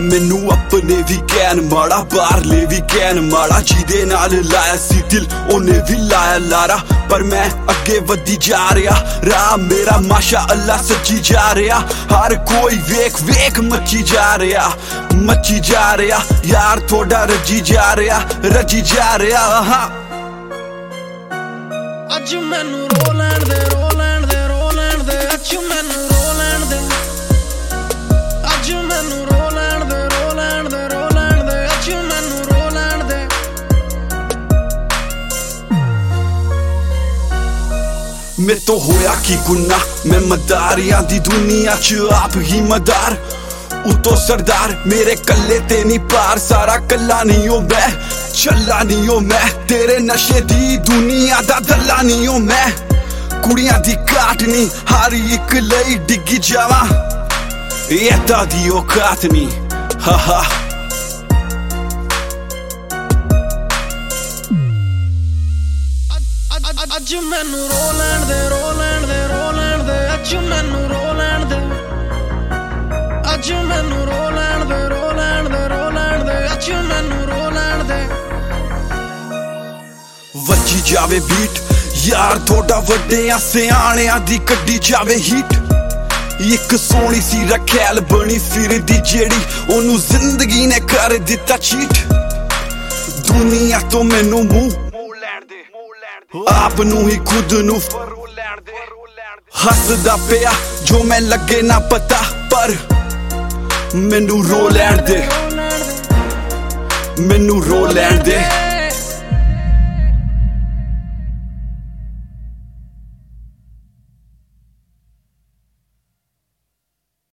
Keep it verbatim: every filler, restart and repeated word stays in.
मैनू अपने भी कहन माड़ा बाहरले भी कहन माड़ा जिदे नाल लाया सी दिल ओने भी लाया लारा पर मैं अगे वधी जा रहा राह मेरा माशा अल्लाह सजी जा रहा हर कोई वेख वेख मची जा रहा मची जा रहा यार थोड़ा रजी जा रहा रजी जा रहा हाँ अज मैनू रो लैण दे रो लैण दे रो लैण दे अज मैनू रो लैण दे अज मैनू रो लैण दे रो लैण दे रो लैण दे अज मैनू रो लैण दे मैं तो होया की गुन्ना मैं मदारियां दी दुनिया च आप ही मदार उतो सरदार मेरे कल्ले ते नहीं पार सारा कल्ला नहीं हो मैं चला नहीं हो मैं तेरे नशे दी दुनिया दा दल्ला नहीं हो मैं कुड़ियां दी काट नहीं हर एक लई डिग्गी जावा एदा दी औकात नहीं हा हा अज मैनू रो लैण दे रो लैण दे रो लैण दे अज मैनू रो लैण दे अज मैनू रो लैण दे रो लैण दे रो लैण दे अज मैनू रो लैण दे वजी जावे बीट यार थोड़ा वड्डे सियाणियां दी कड्डी जावे हीट एक सोहनी सी रखैल बनी फिरदी जेड़ी ओनू जिंदगी ने कर दिता चीट दुनिया तो मैनू मुंह आप नू ही खुद नू हसदा पिया जो मैं लगे ना पता पर मैनू रो लैण दे मैनू रो लैण दे